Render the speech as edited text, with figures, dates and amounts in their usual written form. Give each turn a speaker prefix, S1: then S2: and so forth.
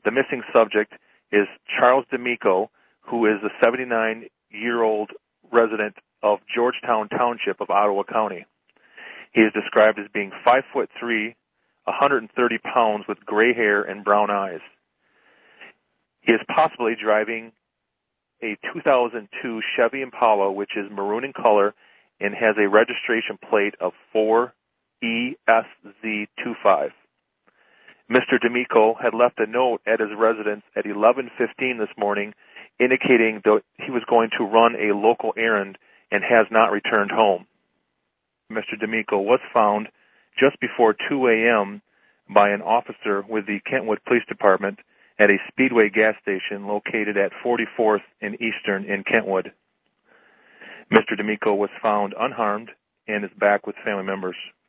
S1: The missing subject is Charles D'Amico, who is a 79-year-old resident of Georgetown Township of Ottawa County. He is described as being 5'3", 130 pounds with gray hair and brown eyes. He is possibly driving a 2002 Chevy Impala, which is maroon in color and has a registration plate of 4ESZ25. Mr. D'Amico had left a note at his residence at 11:15 this morning indicating that he was going to run a local errand and has not returned home. Mr. D'Amico was found just before 2 a.m. by an officer with the Kentwood Police Department at a Speedway gas station located at 44th and Eastern in Kentwood. Mr. D'Amico was found unharmed and is back with family members.